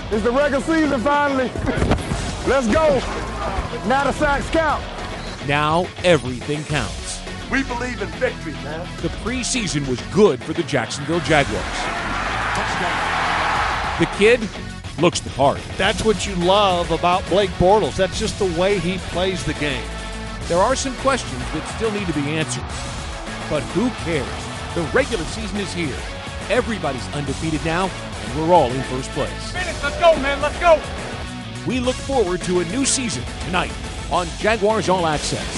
It's the regular season finally. Let's go. Now the sacks count. Now everything counts. We believe in victory, man. The preseason was good for the Jacksonville Jaguars. The kid looks the part. That's what you love about Blake Bortles. That's just the way he plays the game. There are some questions that still need to be answered. But who cares? The regular season is here. Everybody's undefeated now, and we're all in first place. Let's go, man. Let's go. We look forward to a new season tonight on Jaguars All Access.